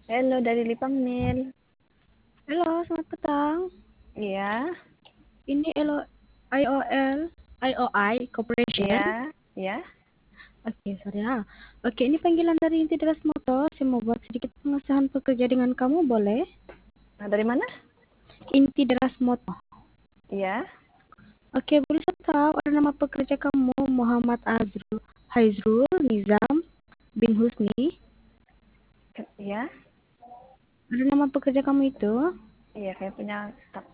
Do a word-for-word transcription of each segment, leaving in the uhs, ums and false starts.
Halo, dari Lipang Mil. Halo, selamat petang. Iya, Ini Elo I O L, I O I Corporation. iya, iya. Oke, sorry ya. Oke, ini panggilan dari Inti Deras Motor. Saya mau buat sedikit pengesahan pekerja dengan kamu, boleh? Nah, dari mana? Inti Deras Motor. Iya, Oke, boleh saya tahu ada nama pekerja kamu Muhammad Azrul, Haizrul Nizam bin Husni. Ke- iya, Ada nama pekerja kamu itu? iya. Saya punya staff.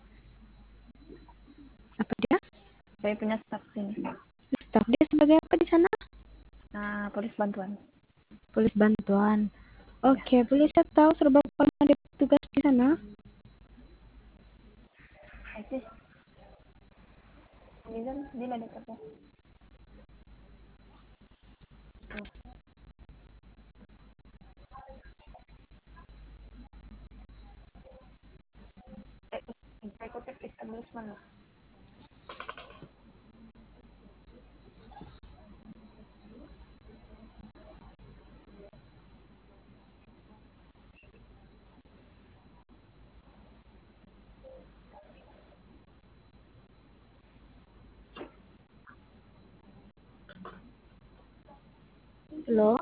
Apa dia? Saya punya staff sini. Staf dia sebagai apa di sana? Nah, polis bantuan. Polis bantuan. Iya. Oke, boleh saya tahu seberapa lama dia bertugas di sana? Oke. Ini kan dia ada apa? Eh, Executive establishment lah. Halo?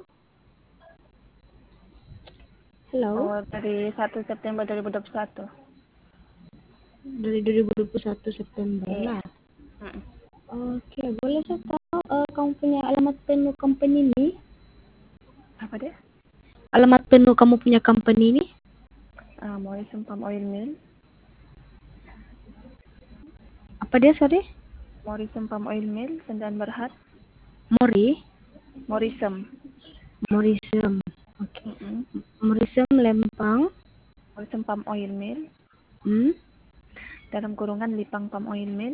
Halo? Oh, dari satu September dua ribu dua puluh satu. Dari dua ribu dua puluh satu September Iya. lah. Mm-mm. Oke, boleh saya tahu eh, kamu punya alamat penuh company ini? Apa dia? Alamat penuh kamu punya company ini? Ah, Morrison Palm Oil Mill. Apa dia, sorry? Morrison Palm Oil Mill, Kendaraan Berhad. Mori? Morrison. Morisem. Oke. Mm-mm. Morisem Lempang. Morrison Palm Oil Mill. Hmm? Dalam kurungan Lipang Palm Oil Mill.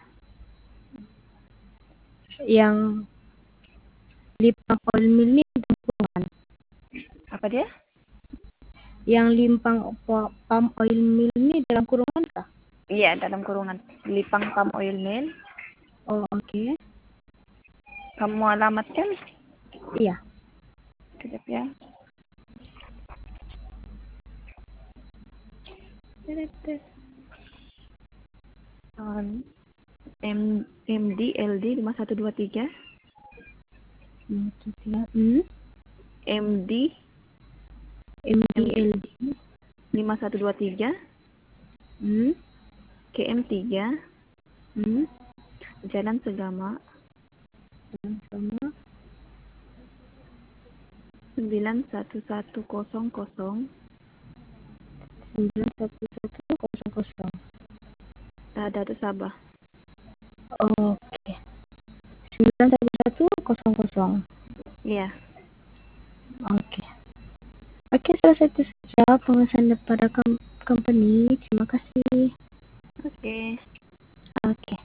Yang Limpang Oil Mill ini dalam kurungan. Apa dia? Yang Limpang Po- Palm Oil Mill ini dalam kurungan kah? Iya, dalam kurungan. Lipang Palm Oil Mill. Oh, oke. Kamu alamatkan? Iya. Sekejap ya. Um, M MD LD lima satu dua tiga. Hmm, itu dia. Hmm? MD MD M D L D. lima satu dua tiga. Hmm? K M tiga. Hmm? Jalan Segama Yang sama. sembilan satu satu kosong kosong. sembilan satu satu kosong kosong. Datu Sabah. Oke. sembilan satu satu kosong kosong. Iya. Oke. Oke, selesai itu saja pengesahan daripada com- company. Terima kasih. Oke. Oke.